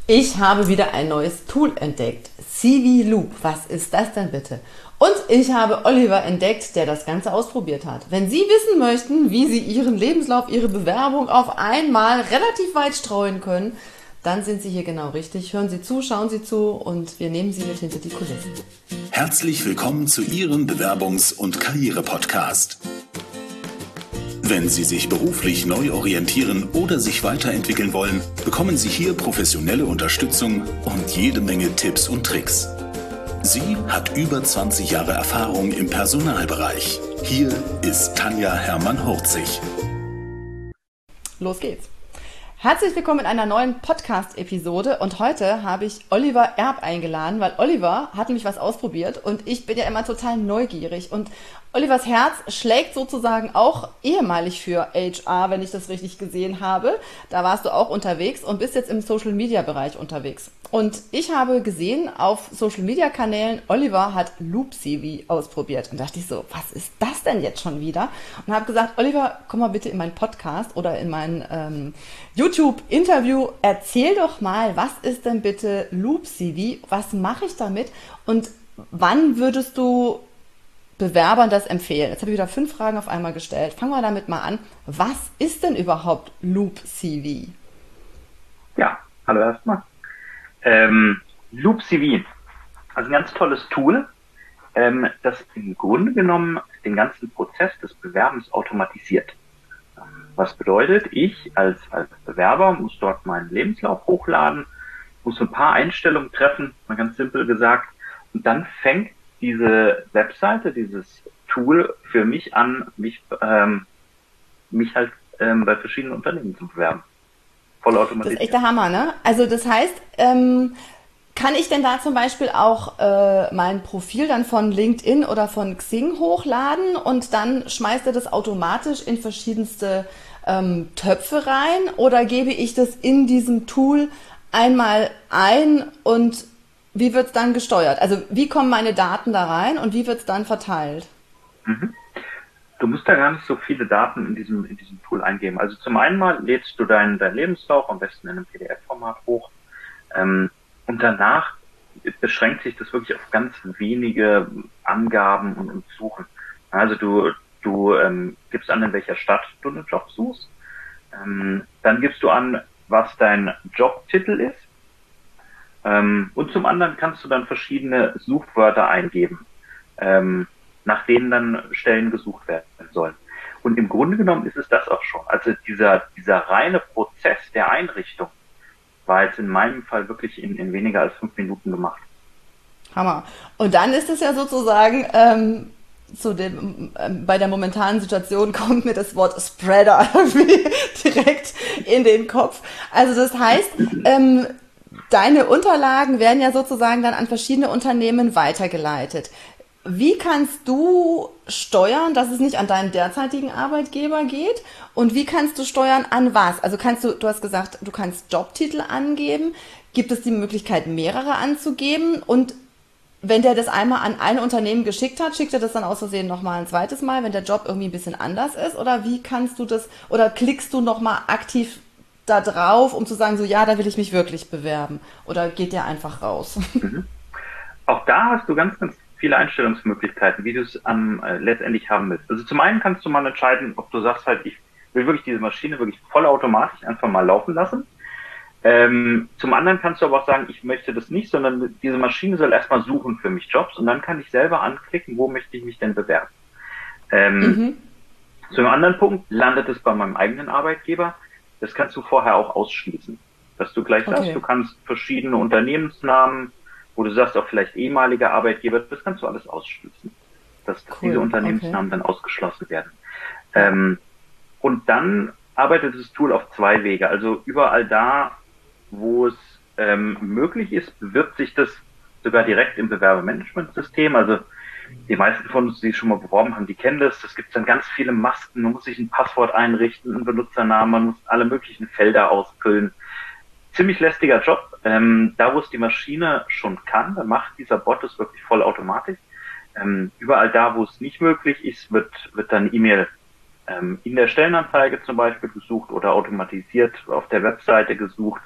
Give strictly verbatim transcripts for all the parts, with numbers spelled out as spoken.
Ich habe wieder ein neues Tool entdeckt. C V Loop. Was ist das denn bitte? Und ich habe Oliver entdeckt, der das Ganze ausprobiert hat. Wenn Sie wissen möchten, wie Sie Ihren Lebenslauf, Ihre Bewerbung auf einmal relativ weit streuen können, dann sind Sie hier genau richtig. Hören Sie zu, schauen Sie zu und wir nehmen Sie mit hinter die Kulissen. Herzlich willkommen zu Ihrem Bewerbungs- und Karriere-Podcast. Wenn Sie sich beruflich neu orientieren oder sich weiterentwickeln wollen, bekommen Sie hier professionelle Unterstützung und jede Menge Tipps und Tricks. Sie hat über zwanzig Jahre Erfahrung im Personalbereich. Hier ist Tanja Hermann-Hurzig. Los geht's. Herzlich willkommen in einer neuen Podcast-Episode und heute habe ich Oliver Erb eingeladen, weil Oliver hat nämlich was ausprobiert und ich bin ja immer total neugierig und Olivers Herz schlägt sozusagen auch ehemalig für H R, wenn ich das richtig gesehen habe. Da warst du auch unterwegs und bist jetzt im Social-Media-Bereich unterwegs. Und ich habe gesehen auf Social-Media-Kanälen, Oliver hat Loop C V ausprobiert. Und dachte ich so, was ist das denn jetzt schon wieder? Und habe gesagt, Oliver, komm mal bitte in meinen Podcast oder in mein ähm, YouTube-Interview. Erzähl doch mal, was ist denn bitte Loop C V? Was mache ich damit? Und wann würdest du Bewerbern das empfehlen? Jetzt habe ich wieder fünf Fragen auf einmal gestellt. Fangen wir damit mal an. Was ist denn überhaupt Loop C V? Ja, hallo erstmal. Ähm, Loop C V, also ein ganz tolles Tool, ähm, das im Grunde genommen den ganzen Prozess des Bewerbens automatisiert. Was bedeutet, ich als, als Bewerber muss dort meinen Lebenslauf hochladen, muss ein paar Einstellungen treffen, mal ganz simpel gesagt, und dann fängt diese Webseite, dieses Tool für mich an, mich, ähm, mich halt ähm, bei verschiedenen Unternehmen zu bewerben. Voll automatisiert. Das ist echt der Hammer, ne? Also das heißt, ähm, kann ich denn da zum Beispiel auch äh, mein Profil dann von LinkedIn oder von Xing hochladen und dann schmeißt er das automatisch in verschiedenste ähm, Töpfe rein oder gebe ich das in diesem Tool einmal ein und wie wird es dann gesteuert? Also wie kommen meine Daten da rein und wie wird es dann verteilt? Mhm. Du musst da gar nicht so viele Daten in diesem, in diesem Tool eingeben. Also zum einen mal lädst du deinen, deinen Lebenslauf am besten in einem P D F-Format hoch. Ähm, und danach beschränkt sich das wirklich auf ganz wenige Angaben und, und Suchen. Also du, du ähm, gibst an, in welcher Stadt du einen Job suchst. Ähm, dann gibst du an, was dein Jobtitel ist. Ähm, und zum anderen kannst du dann verschiedene Suchwörter eingeben, ähm, nach denen dann Stellen gesucht werden sollen. Und im Grunde genommen ist es das auch schon. Also dieser, dieser reine Prozess der Einrichtung war jetzt in meinem Fall wirklich in, in weniger als fünf Minuten gemacht. Hammer. Und dann ist es ja sozusagen, ähm, zu dem, ähm, bei der momentanen Situation kommt mir das Wort Spreader direkt in den Kopf. Also das heißt, ähm, deine Unterlagen werden ja sozusagen dann an verschiedene Unternehmen weitergeleitet. Wie kannst du steuern, dass es nicht an deinen derzeitigen Arbeitgeber geht? Und wie kannst du steuern, an was? Also kannst du, du hast gesagt, du kannst Jobtitel angeben. Gibt es die Möglichkeit, mehrere anzugeben? Und wenn der das einmal an ein Unternehmen geschickt hat, schickt er das dann aus Versehen nochmal ein zweites Mal, wenn der Job irgendwie ein bisschen anders ist? Oder wie kannst du das, oder klickst du nochmal aktiv da drauf, um zu sagen, so ja, da will ich mich wirklich bewerben? Oder geht der einfach raus? Mhm. Auch da hast du ganz, ganz viele Einstellungsmöglichkeiten, wie du es am äh, letztendlich haben willst. Also zum einen kannst du mal entscheiden, ob du sagst halt, ich will wirklich diese Maschine wirklich vollautomatisch einfach mal laufen lassen. Ähm, zum anderen kannst du aber auch sagen, ich möchte das nicht, sondern diese Maschine soll erstmal suchen für mich Jobs und dann kann ich selber anklicken, wo möchte ich mich denn bewerben. Ähm, mhm. Zum anderen Punkt landet es bei meinem eigenen Arbeitgeber. Das kannst du vorher auch ausschließen, dass du gleich okay. sagst, du kannst verschiedene Unternehmensnamen, wo du sagst auch vielleicht ehemalige Arbeitgeber, das kannst du alles ausschließen, dass, dass cool. diese Unternehmensnamen okay. dann ausgeschlossen werden. Ähm, und dann arbeitet das Tool auf zwei Wege. Also überall da, wo es ähm, möglich ist, bewirbt sich das sogar direkt im Bewerbermanagementsystem. Also die meisten von uns, die schon mal beworben haben, die kennen das. Das gibt dann ganz viele Masken. Man muss sich ein Passwort einrichten, einen Benutzernamen, man muss alle möglichen Felder ausfüllen. Ziemlich lästiger Job. Ähm, da, wo es die Maschine schon kann, da macht dieser Bot es wirklich vollautomatisch. Ähm, überall da, wo es nicht möglich ist, wird, wird dann E-Mail ähm, in der Stellenanzeige zum Beispiel gesucht oder automatisiert auf der Webseite gesucht.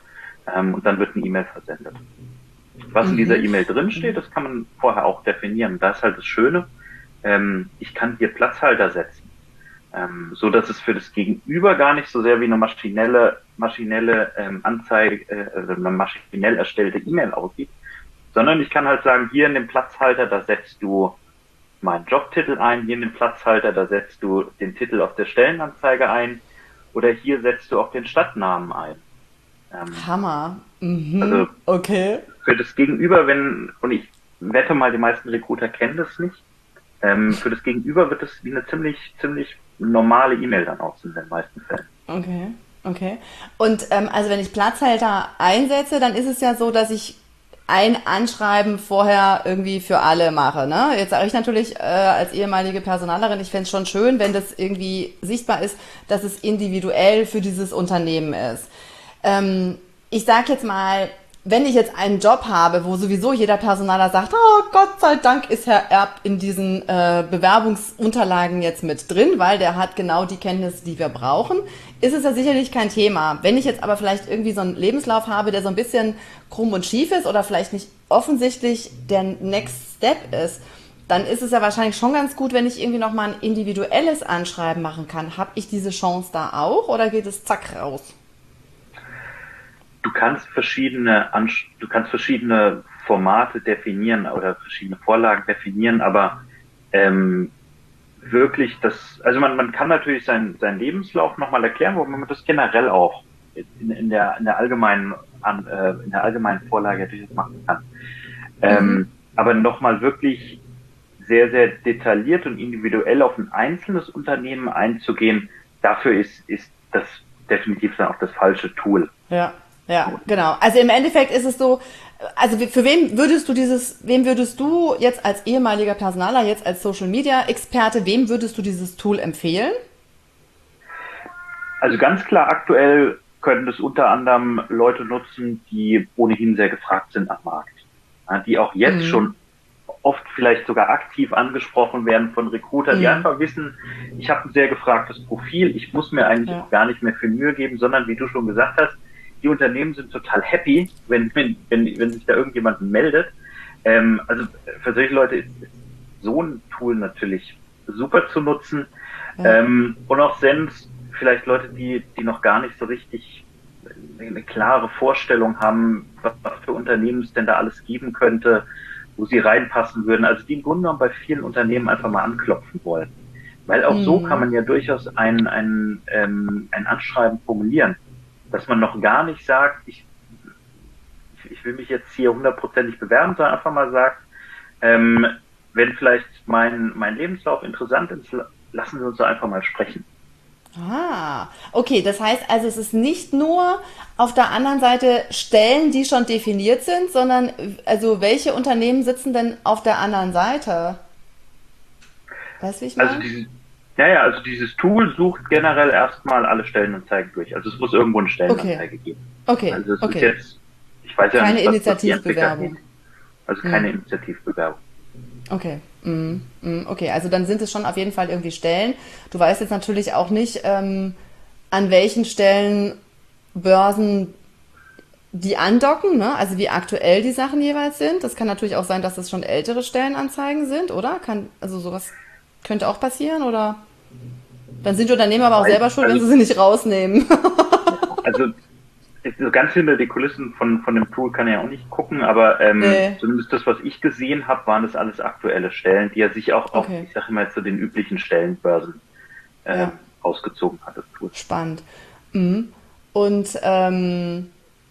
ähm, und dann wird eine E-Mail versendet. Was in dieser E-Mail drinsteht, das kann man vorher auch definieren. Das ist halt das Schöne. Ähm, ich kann hier Platzhalter setzen, ähm, so dass es für das Gegenüber gar nicht so sehr wie eine maschinelle, maschinelle ähm, Anzeige, äh, also eine maschinell erstellte E-Mail aussieht, sondern ich kann halt sagen, hier in dem Platzhalter, da setzt du meinen Jobtitel ein, hier in dem Platzhalter, da setzt du den Titel auf der Stellenanzeige ein oder hier setzt du auch den Stadtnamen ein. Ähm, Hammer. Mhm. Also okay. Für das Gegenüber, wenn, und ich wette mal, die meisten Recruiter kennen das nicht, ähm, für das Gegenüber wird es wie eine ziemlich, ziemlich normale E-Mail dann aussehen in den meisten Fällen. Okay, okay. Und ähm, also wenn ich Platzhalter einsetze, dann ist es ja so, dass ich ein Anschreiben vorher irgendwie für alle mache. Ne? Jetzt sage ich natürlich äh, als ehemalige Personalerin, ich fände es schon schön, wenn das irgendwie sichtbar ist, dass es individuell für dieses Unternehmen ist. Ähm, ich sage jetzt mal, wenn ich jetzt einen Job habe, wo sowieso jeder Personaler sagt, oh Gott sei Dank ist Herr Erb in diesen äh, Bewerbungsunterlagen jetzt mit drin, weil der hat genau die Kenntnisse, die wir brauchen, ist es ja sicherlich kein Thema. Wenn ich jetzt aber vielleicht irgendwie so einen Lebenslauf habe, der so ein bisschen krumm und schief ist oder vielleicht nicht offensichtlich der Next Step ist, dann ist es ja wahrscheinlich schon ganz gut, wenn ich irgendwie nochmal ein individuelles Anschreiben machen kann. Habe ich diese Chance da auch oder geht es zack raus? Du kannst verschiedene, du kannst verschiedene Formate definieren oder verschiedene Vorlagen definieren, aber ähm, wirklich das, also man, man kann natürlich seinen, seinen Lebenslauf nochmal erklären, wo man das generell auch in, in der, in der allgemeinen, an, äh, in der allgemeinen Vorlage natürlich machen kann. Ähm, mhm. Aber nochmal wirklich sehr, sehr detailliert und individuell auf ein einzelnes Unternehmen einzugehen, dafür ist, ist das definitiv dann auch das falsche Tool. Ja. Ja, genau. Also im Endeffekt ist es so, also für wen würdest du dieses, wem würdest du jetzt als ehemaliger Personaler, jetzt als Social Media Experte, wem würdest du dieses Tool empfehlen? Also ganz klar, aktuell können das unter anderem Leute nutzen, die ohnehin sehr gefragt sind am Markt. Die auch jetzt mhm. schon oft vielleicht sogar aktiv angesprochen werden von Recruitern, mhm. die einfach wissen, ich habe ein sehr gefragtes Profil, ich muss mir eigentlich ja. gar nicht mehr viel Mühe geben, sondern wie du schon gesagt hast, die Unternehmen sind total happy, wenn, wenn, wenn, wenn sich da irgendjemand meldet. Ähm, also für solche Leute ist, ist so ein Tool natürlich super zu nutzen. Ja. Ähm, und auch selbst vielleicht Leute, die, die noch gar nicht so richtig eine klare Vorstellung haben, was, was für Unternehmen es denn da alles geben könnte, wo sie reinpassen würden. Also die im Grunde genommen bei vielen Unternehmen einfach mal anklopfen wollen. Weil auch mhm. so kann man ja durchaus ein, ein, ähm, ein Anschreiben formulieren, dass man noch gar nicht sagt, ich, ich will mich jetzt hier hundertprozentig bewerben, sondern einfach mal sagt, ähm, wenn vielleicht mein, mein Lebenslauf interessant ist, lassen Sie uns doch einfach mal sprechen. Ah, okay, das heißt also, es ist nicht nur auf der anderen Seite Stellen, die schon definiert sind, sondern also welche Unternehmen sitzen denn auf der anderen Seite? Weißt du, wie ich meine? Also diese Ja, ja, also dieses Tool sucht generell erstmal alle Stellenanzeigen durch. Also es muss irgendwo eine Stellenanzeige okay. geben. Okay. Also es okay. ist jetzt, ich weiß ja keine nicht, was Initiativbewerbung. Also keine hm. Initiativbewerbung. Okay. Mm, mm, okay, also dann sind es schon auf jeden Fall irgendwie Stellen. Du weißt jetzt natürlich auch nicht, ähm, an welchen Stellen Börsen die andocken, ne? Also wie aktuell die Sachen jeweils sind. Das kann natürlich auch sein, dass das schon ältere Stellenanzeigen sind, oder? Kann, also sowas könnte auch passieren, oder? Dann sind die Unternehmen aber auch Weil, selber schuld, also, wenn sie sie nicht rausnehmen. Also so ganz hinter die Kulissen von von dem Tool kann er ja auch nicht gucken, aber ähm, nee. zumindest das, was ich gesehen habe, waren das alles aktuelle Stellen, die er sich auch auf, okay. ich sage immer jetzt zu so den üblichen Stellenbörsen äh, ja. ausgezogen hat, das Tool. Spannend. Mhm. Und ähm,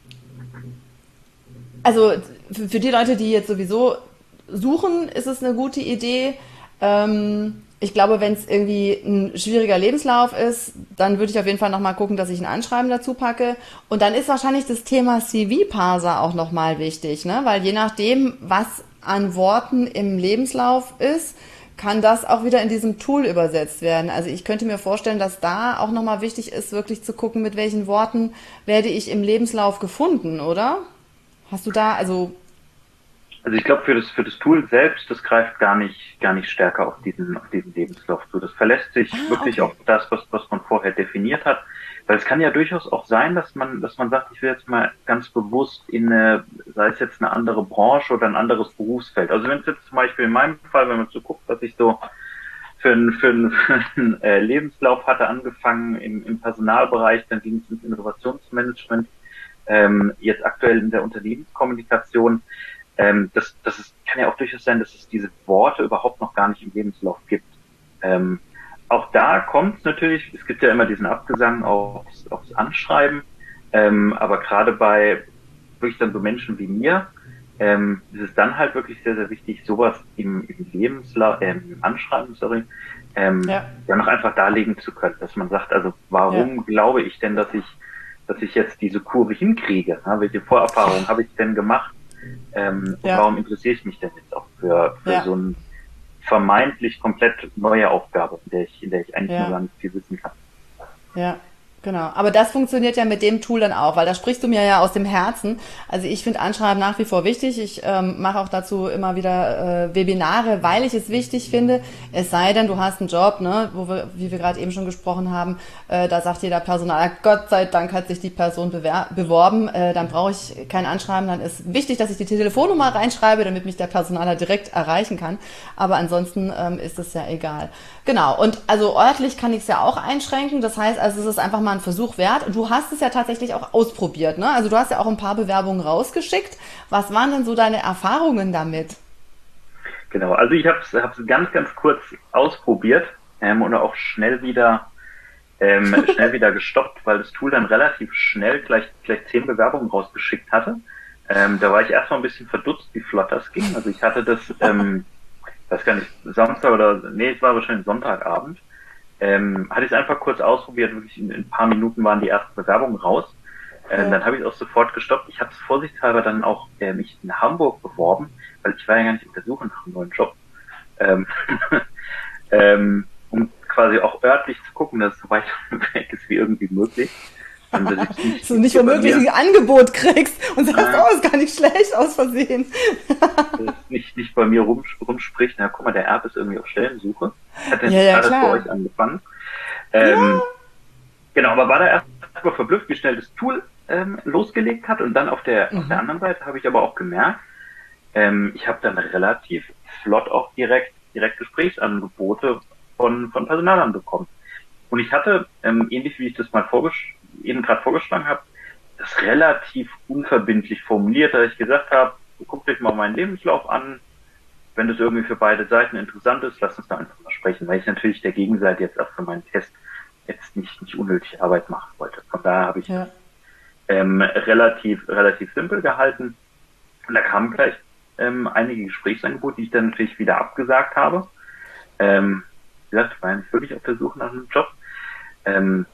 also für die Leute, die jetzt sowieso suchen, ist es eine gute Idee. Ähm, ich glaube, wenn es irgendwie ein schwieriger Lebenslauf ist, dann würde ich auf jeden Fall nochmal gucken, dass ich ein Anschreiben dazu packe. Und dann ist wahrscheinlich das Thema C V-Parser auch nochmal wichtig, ne? Weil je nachdem, was an Worten im Lebenslauf ist, kann das auch wieder in diesem Tool übersetzt werden. Also ich könnte mir vorstellen, dass da auch nochmal wichtig ist, wirklich zu gucken, mit welchen Worten werde ich im Lebenslauf gefunden, oder? Hast du da, also... Also ich glaube, für das für das Tool selbst, das greift gar nicht gar nicht stärker auf diesen auf diesen Lebenslauf zu. Das verlässt sich ah, wirklich okay. auf das, was was man vorher definiert hat. Weil es kann ja durchaus auch sein, dass man, dass man sagt, ich will jetzt mal ganz bewusst in eine, sei es jetzt eine andere Branche oder ein anderes Berufsfeld. Also wenn es jetzt zum Beispiel in meinem Fall, wenn man so guckt, dass ich so für einen, für einen, für einen äh, Lebenslauf hatte, angefangen im, im Personalbereich, dann ging es ins Innovationsmanagement, ähm, jetzt aktuell in der Unternehmenskommunikation. Ähm, das, das ist, kann ja auch durchaus sein, dass es diese Worte überhaupt noch gar nicht im Lebenslauf gibt. Ähm, Auch da kommt es natürlich, es gibt ja immer diesen Abgesang aufs, aufs Anschreiben, ähm, aber gerade bei wirklich dann so Menschen wie mir, ähm, ist es dann halt wirklich sehr, sehr wichtig, sowas im, im Lebenslauf, äh, im Anschreiben, sorry, ähm, ja. ja noch einfach darlegen zu können, dass man sagt, also warum ja. glaube ich denn, dass ich, dass ich jetzt diese Kurve hinkriege? Ja, welche Vorerfahrungen habe ich denn gemacht? Ähm, ja. Warum interessiere ich mich denn jetzt auch für, für ja. so ein vermeintlich komplett neue Aufgabe, in der ich, in der ich eigentlich ja. nur gar nicht viel wissen kann. Ja, genau. Aber das funktioniert ja mit dem Tool dann auch, weil da sprichst du mir ja aus dem Herzen. Also ich finde Anschreiben nach wie vor wichtig. Ich ähm, mache auch dazu immer wieder äh, Webinare, weil ich es wichtig finde. Es sei denn, du hast einen Job, ne, wo wir, wie wir gerade eben schon gesprochen haben, äh, da sagt jeder Personal, Gott sei Dank hat sich die Person bewer- beworben, äh, dann brauche ich kein Anschreiben. Dann ist wichtig, dass ich die Telefonnummer reinschreibe, damit mich der Personaler direkt erreichen kann. Aber ansonsten ähm, ist es ja egal. Genau. Und also örtlich kann ich es ja auch einschränken. Das heißt, also es ist einfach mal ein Versuch wert. Und du hast es ja tatsächlich auch ausprobiert, ne? Also du hast ja auch ein paar Bewerbungen rausgeschickt. Was waren denn so deine Erfahrungen damit? Genau, also ich habe es ganz, ganz kurz ausprobiert ähm, und auch schnell wieder ähm, schnell wieder gestoppt, weil das Tool dann relativ schnell gleich gleich zehn Bewerbungen rausgeschickt hatte. Ähm, da war ich erstmal ein bisschen verdutzt, wie flott das ging. Also ich hatte das, ähm, weiß gar nicht, Samstag oder, nee, es war wahrscheinlich Sonntagabend. Ähm, hatte ich es einfach kurz ausprobiert, wirklich in, in ein paar Minuten waren die ersten Bewerbungen raus. Ähm, ja. Dann habe ich es auch sofort gestoppt. Ich habe es vorsichtshalber dann auch äh, mich in Hamburg beworben, weil ich war ja gar nicht auf der Suche nach einem neuen Job. Ähm, ähm, um quasi auch örtlich zu gucken, dass es so weit weg ist wie irgendwie möglich. Und dass ich nicht, so nicht womöglich ein Angebot kriegst und sagst, ah, oh, ist gar nicht schlecht, aus Versehen. Dass es nicht, nicht bei mir rum, rumspricht, na guck mal, der Erb ist irgendwie auf Stellensuche. Hat er ja, ja, gerade bei euch angefangen. Ähm, ja. Genau, aber war da erstmal verblüfft, wie schnell das Tool ähm, losgelegt hat. Und dann auf der, mhm. auf der anderen Seite habe ich aber auch gemerkt, ähm, ich habe dann relativ flott auch direkt, direkt Gesprächsangebote von, von Personalern bekommen. Und ich hatte, ähm, ähnlich wie ich das mal vorgesch- eben gerade vorgeschlagen habe, das relativ unverbindlich formuliert, dass ich gesagt habe, guckt euch mal meinen Lebenslauf an, wenn das irgendwie für beide Seiten interessant ist, lasst uns da einfach mal sprechen, weil ich natürlich der Gegenseite jetzt auch für meinen Test jetzt nicht, nicht unnötig Arbeit machen wollte. Von daher habe ich ja. ähm, relativ, relativ simpel gehalten. Und da kamen gleich ähm, einige Gesprächsangebote, die ich dann natürlich wieder abgesagt habe. Ähm, wie gesagt, ich war ja nicht wirklich auf der Suche nach einem Job. Ähm,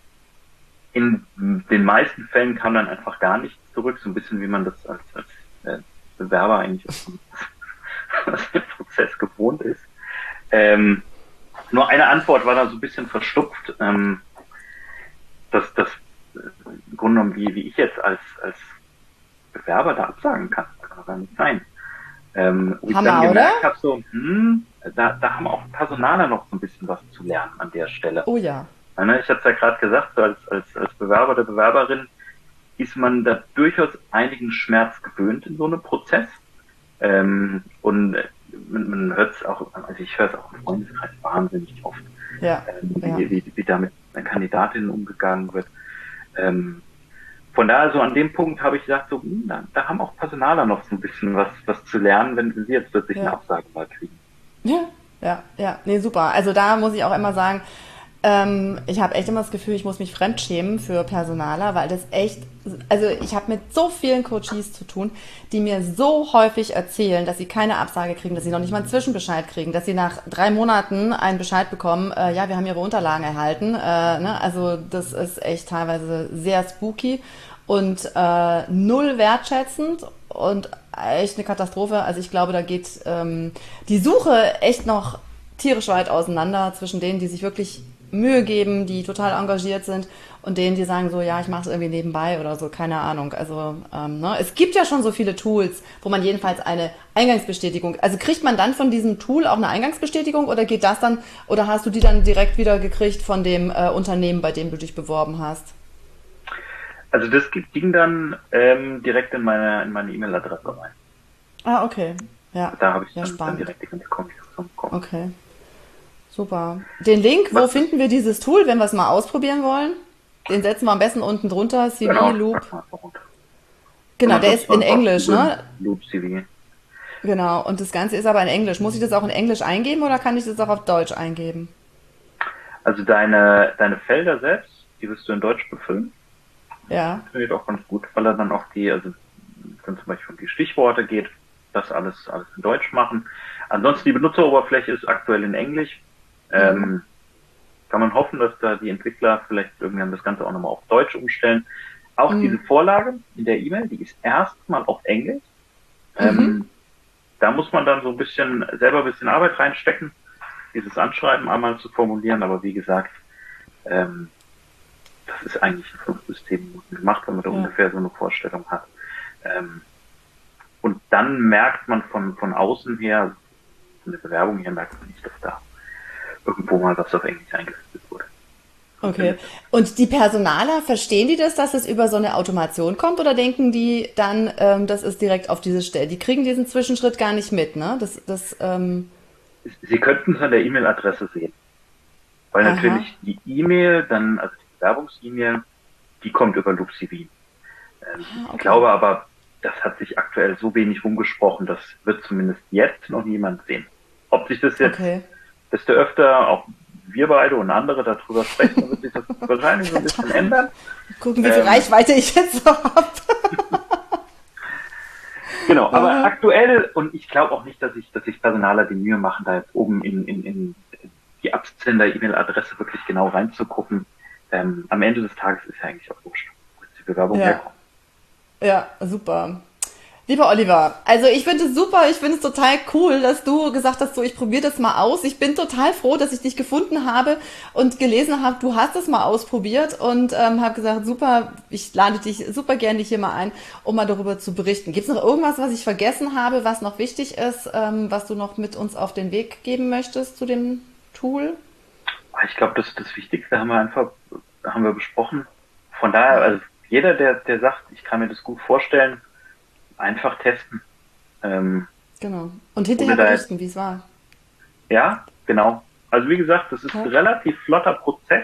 in den meisten Fällen kam dann einfach gar nichts zurück, so ein bisschen wie man das als, als äh, Bewerber eigentlich aus dem, aus dem Prozess gewohnt ist. Ähm, nur eine Antwort war da so ein bisschen verstupft, ähm, dass das äh, im Grunde genommen, wie, wie ich jetzt als, als Bewerber da absagen kann. Das kann doch gar nicht sein. Ähm, wo Hammer, ich dann gemerkt oder? habe, so, hm, da, da haben auch Personaler noch so ein bisschen was zu lernen an der Stelle. Oh ja. Ich hatte es ja gerade gesagt, so als, als, als Bewerber oder Bewerberin ist man da durchaus einigen Schmerz gewöhnt in so einem Prozess. Ähm, und man, man hört es auch, also ich höre es auch im Freundeskreis wahnsinnig oft, ja, ähm, wie, ja. wie, wie da mit Kandidatinnen umgegangen wird. Ähm, von daher, so an dem Punkt habe ich gesagt, so, hm, da, da haben auch Personaler noch so ein bisschen was, was zu lernen, wenn sie jetzt plötzlich ja. eine Absage mal kriegen. Ja, ja, ja, nee, super. Also da muss ich auch immer sagen, ähm, ich habe echt immer das Gefühl, ich muss mich fremdschämen für Personaler, weil das echt, also ich habe mit so vielen Coaches zu tun, die mir so häufig erzählen, dass sie keine Absage kriegen, dass sie noch nicht mal einen Zwischenbescheid kriegen, dass sie nach drei Monaten einen Bescheid bekommen, äh, ja, wir haben ihre Unterlagen erhalten. Äh, ne? Also das ist echt teilweise sehr spooky und äh, null wertschätzend und echt eine Katastrophe. Also ich glaube, da geht ähm, die Suche echt noch tierisch weit auseinander zwischen denen, die sich wirklich Mühe geben, die total engagiert sind und denen, die sagen so, ja, ich mache es irgendwie nebenbei oder so, keine Ahnung. Also ähm, ne? Es gibt ja schon so viele Tools, wo man jedenfalls eine Eingangsbestätigung, also kriegt man dann von diesem Tool auch eine Eingangsbestätigung oder geht das dann, oder hast du die dann direkt wieder gekriegt von dem äh, Unternehmen, bei dem du dich beworben hast? Also das ging dann ähm, direkt in meine in meine E-Mail-Adresse rein. Ah, okay. Ja, Da habe ich ja, dann, dann spannend. direkt die ganze Kommunikation bekommen. Okay, super. Den Link, wo Was? finden wir dieses Tool, wenn wir es mal ausprobieren wollen? Den setzen wir am besten unten drunter, C V Genau, Loop. packen wir einfach runter. Kann Genau, man der sonst ist in sonst auch Englisch, googeln, ne? Loop C V. Genau, und das Ganze ist aber in Englisch. Muss ich das auch in Englisch eingeben oder kann ich das auch auf Deutsch eingeben? Also deine deine Felder selbst, die wirst du in Deutsch befüllen. Ja, Funktioniert auch ganz gut, weil er dann auch die, also wenn zum Beispiel um die Stichworte geht, das alles alles in Deutsch machen. Ansonsten die Benutzeroberfläche ist aktuell in Englisch. Ähm, kann man hoffen, dass da die Entwickler vielleicht irgendwann das Ganze auch nochmal auf Deutsch umstellen. Auch mhm. diese Vorlage in der E-Mail, die ist erstmal auf Englisch. Ähm, da muss man dann so ein bisschen selber ein bisschen Arbeit reinstecken, dieses Anschreiben einmal zu formulieren. Aber wie gesagt, ähm, das ist eigentlich in fünf bis zehn Minuten gemacht, wenn man da Ja. ungefähr so eine Vorstellung hat. Ähm, und dann merkt man von von außen her, von der Bewerbung her, merkt man nicht, dass da irgendwo mal was auf Englisch eingesetzt wurde. Okay. Und die Personaler, verstehen die das, dass es über so eine Automation kommt oder denken die dann, ähm, das ist direkt auf diese Stelle? Die kriegen diesen Zwischenschritt gar nicht mit, ne? Das, das, ähm, Sie könnten es an der E-Mail-Adresse sehen. Weil aha, natürlich die E-Mail, dann, also die Bewerbungs-E-Mail, die kommt über Loop C V. Ähm, ah, Ich okay. glaube aber, das hat sich aktuell so wenig rumgesprochen, das wird zumindest jetzt noch niemand sehen. Ob sich das jetzt, Okay. desto öfter auch wir beide und andere darüber sprechen, dann wird sich das wahrscheinlich so ein bisschen ändern. Gucken, wie viel Ähm, Reichweite ich jetzt so habe. Genau, aber Aha. aktuell, und ich glaube auch nicht, dass ich, dass sich Personaler die Mühe machen, da jetzt oben in, in, in die Absender-E-Mail-Adresse wirklich genau reinzugucken. Ähm, am Ende des Tages ist ja eigentlich auch wurscht, wo jetzt die Bewerbung Ja, herkommt. ja, super. Lieber Oliver, also ich finde es super, ich finde es total cool, dass du gesagt hast, so ich probiere das mal aus. Ich bin total froh, dass ich dich gefunden habe und gelesen habe, du hast es mal ausprobiert und ähm, habe gesagt, super, ich lade dich super gerne hier mal ein, um mal darüber zu berichten. Gibt es noch irgendwas, was ich vergessen habe, was noch wichtig ist, ähm, was du noch mit uns auf den Weg geben möchtest zu dem Tool? Ich glaube, das, das Wichtigste haben wir einfach, haben wir besprochen. Von daher, also jeder, der, der sagt, ich kann mir das gut vorstellen, einfach testen. Ähm, Genau. Und ohne hinterher da jetzt, berichten, wie es war. ja, genau. Also wie gesagt, das ist Ja, ein relativ flotter Prozess.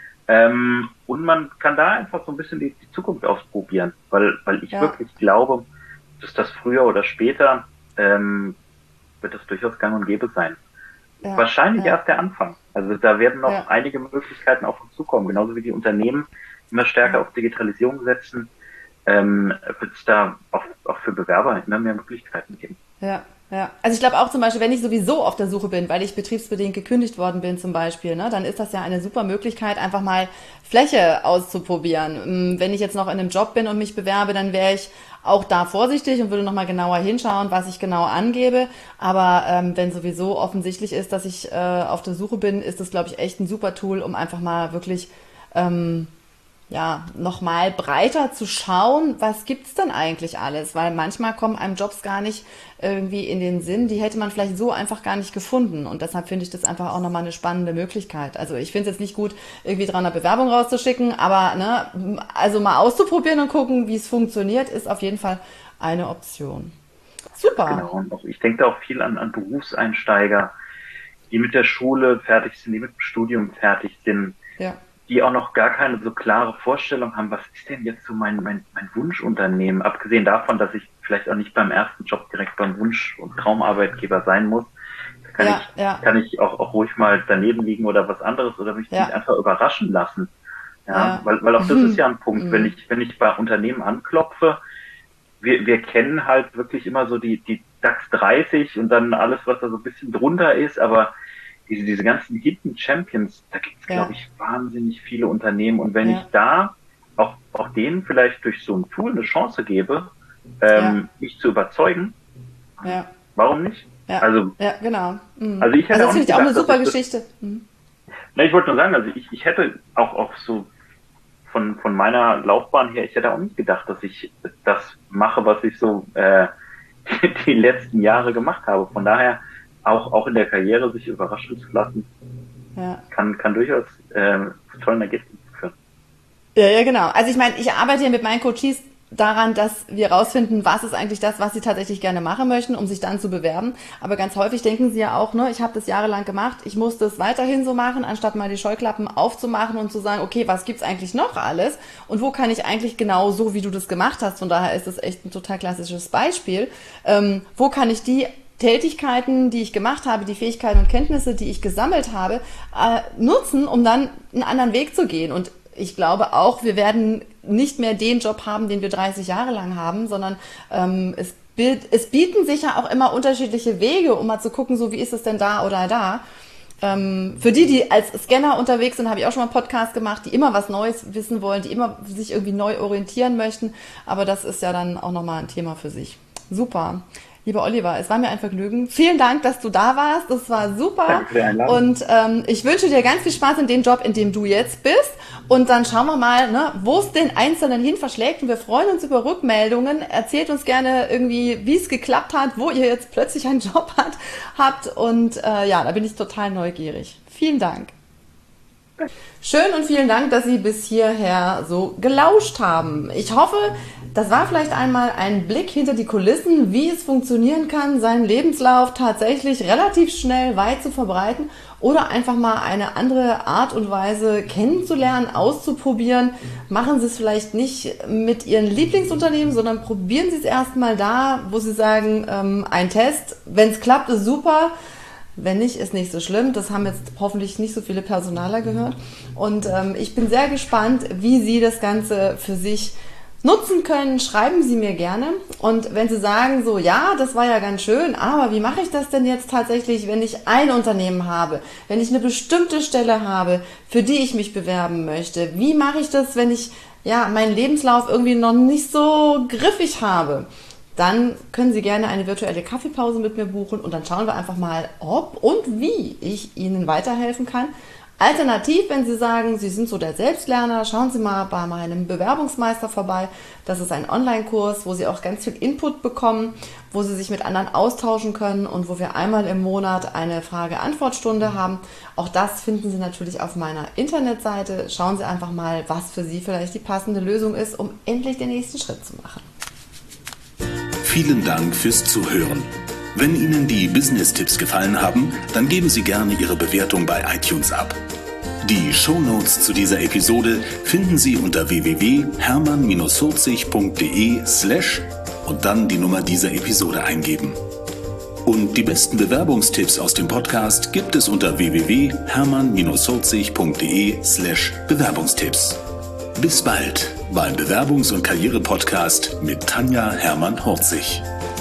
Ähm, und man kann da einfach so ein bisschen die, die Zukunft ausprobieren, weil, weil ich ja, wirklich glaube, dass das früher oder später ähm, wird das durchaus gang und gäbe sein. ja, Wahrscheinlich ja, erst der Anfang. Also da werden noch ja, einige Möglichkeiten auf uns zukommen, genauso wie die Unternehmen immer stärker ja. auf Digitalisierung setzen, ähm, wird es da auch, auch für Bewerber immer mehr Möglichkeiten geben. Ja, ja. Also ich glaube auch zum Beispiel, wenn ich sowieso auf der Suche bin, weil ich betriebsbedingt gekündigt worden bin zum Beispiel, ne, dann ist das ja eine super Möglichkeit, einfach mal Fläche auszuprobieren. Mm, Wenn ich jetzt noch in einem Job bin und mich bewerbe, dann wäre ich auch da vorsichtig und würde nochmal genauer hinschauen, was ich genau angebe. Aber ähm, wenn sowieso offensichtlich ist, dass ich äh, auf der Suche bin, ist das, glaube ich, echt ein super Tool, um einfach mal wirklich ähm, ja, nochmal breiter zu schauen, was gibt's denn eigentlich alles? Weil manchmal kommen einem Jobs gar nicht irgendwie in den Sinn, die hätte man vielleicht so einfach gar nicht gefunden. Und deshalb finde ich das einfach auch nochmal eine spannende Möglichkeit. Also ich finde es jetzt nicht gut, irgendwie dran eine Bewerbung rauszuschicken, aber ne, also mal auszuprobieren und gucken, wie es funktioniert, ist auf jeden Fall eine Option. Super. Genau. Und auch, ich denke da auch viel an, an Berufseinsteiger, die mit der Schule fertig sind, die mit dem Studium fertig sind, Ja, die auch noch gar keine so klare Vorstellung haben, was ist denn jetzt so mein, mein, mein Wunschunternehmen, abgesehen davon, dass ich vielleicht auch nicht beim ersten Job direkt beim Wunsch- und Traumarbeitgeber sein muss, da kann ja, ich, ja, kann ich auch, auch ruhig mal daneben liegen oder was anderes oder mich, mich ja, einfach überraschen lassen. Ja, ja, weil, weil auch das ist ja ein Punkt, wenn ich, wenn ich bei Unternehmen anklopfe, wir, wir kennen halt wirklich immer so die, die DAX dreißig und dann alles, was da so ein bisschen drunter ist, aber diese, diese ganzen Hidden Champions, da gibt es, ja, glaube ich, wahnsinnig viele Unternehmen. Und wenn ich ja, da auch, auch denen vielleicht durch so ein Tool eine Chance gebe, ja, ähm, mich zu überzeugen, ja, warum nicht? ja, Also, ja, genau. Mhm. also ich Also hätte das auch finde nicht ich auch eine gedacht, dass super ich das, Geschichte. Mhm. Na, ich wollte nur sagen, also ich, ich hätte auch, auch so von, von meiner Laufbahn her, ich hätte auch nicht gedacht, dass ich das mache, was ich so äh, die letzten Jahre gemacht habe. Von daher auch, auch in der Karriere sich überraschen zu lassen, ja. kann, kann durchaus äh, zu tollen Ergebnissen führen. Ja, ja, genau. Also ich meine, ich arbeite ja mit meinen Coaches daran, dass wir rausfinden, was ist eigentlich das, was sie tatsächlich gerne machen möchten, um sich dann zu bewerben. Aber ganz häufig denken sie ja auch, ne, ich habe das jahrelang gemacht, ich muss das weiterhin so machen, anstatt mal die Scheuklappen aufzumachen und zu sagen, okay, was gibt's eigentlich noch alles und wo kann ich eigentlich genau so, wie du das gemacht hast, von daher ist das echt ein total klassisches Beispiel, ähm, wo kann ich die Tätigkeiten, die ich gemacht habe, die Fähigkeiten und Kenntnisse, die ich gesammelt habe, äh, nutzen, um dann einen anderen Weg zu gehen. Und ich glaube auch, wir werden nicht mehr den Job haben, den wir dreißig Jahre lang haben, sondern ähm, es, bild, es bieten sich ja auch immer unterschiedliche Wege, um mal zu gucken, so wie ist es denn da oder da. Ähm, für die, die als Scanner unterwegs sind, habe ich auch schon mal einen Podcast gemacht, die immer was Neues wissen wollen, die immer sich irgendwie neu orientieren möchten. Aber das ist ja dann auch nochmal ein Thema für sich. Super. Lieber Oliver, es war mir ein Vergnügen. Vielen Dank, dass du da warst. Das war super. Danke für die Einladung. Und ähm, ich wünsche dir ganz viel Spaß in dem Job, in dem du jetzt bist. Und dann schauen wir mal, ne, wo es den Einzelnen hin verschlägt. Und wir freuen uns über Rückmeldungen. Erzählt uns gerne irgendwie, wie es geklappt hat, wo ihr jetzt plötzlich einen Job hat, habt. Und äh, ja, da bin ich total neugierig. Vielen Dank. Schön und vielen Dank, dass Sie bis hierher so gelauscht haben. Ich hoffe, das war vielleicht einmal ein Blick hinter die Kulissen, wie es funktionieren kann, seinen Lebenslauf tatsächlich relativ schnell weit zu verbreiten oder einfach mal eine andere Art und Weise kennenzulernen, auszuprobieren. Machen Sie es vielleicht nicht mit Ihren Lieblingsunternehmen, sondern probieren Sie es erstmal da, wo Sie sagen, ähm, ein Test, wenn es klappt, ist super. Wenn nicht, ist nicht so schlimm. Das haben jetzt hoffentlich nicht so viele Personaler gehört. Und ähm, ich bin sehr gespannt, wie Sie das Ganze für sich nutzen können. Schreiben Sie mir gerne. Und wenn Sie sagen, so, ja, das war ja ganz schön, aber wie mache ich das denn jetzt tatsächlich, wenn ich ein Unternehmen habe, wenn ich eine bestimmte Stelle habe, für die ich mich bewerben möchte? Wie mache ich das, wenn ich ja meinen Lebenslauf irgendwie noch nicht so griffig habe? Dann können Sie gerne eine virtuelle Kaffeepause mit mir buchen und dann schauen wir einfach mal, ob und wie ich Ihnen weiterhelfen kann. Alternativ, wenn Sie sagen, Sie sind so der Selbstlerner, schauen Sie mal bei meinem Bewerbungsmeister vorbei. Das ist ein Online-Kurs, wo Sie auch ganz viel Input bekommen, wo Sie sich mit anderen austauschen können und wo wir einmal im Monat eine Frage-Antwort-Stunde haben. Auch das finden Sie natürlich auf meiner Internetseite. Schauen Sie einfach mal, was für Sie vielleicht die passende Lösung ist, um endlich den nächsten Schritt zu machen. Vielen Dank fürs Zuhören. Wenn Ihnen die Business-Tipps gefallen haben, dann geben Sie gerne Ihre Bewertung bei iTunes ab. Die Shownotes zu dieser Episode finden Sie unter w w w punkt hermann vierzig punkt de slash und dann die Nummer dieser Episode eingeben. Und die besten Bewerbungstipps aus dem Podcast gibt es unter w w w punkt hermann vierzig punkt de slash Bewerbungstipps. Bis bald beim Bewerbungs- und Karriere-Podcast mit Tanja Hermann-Horzig.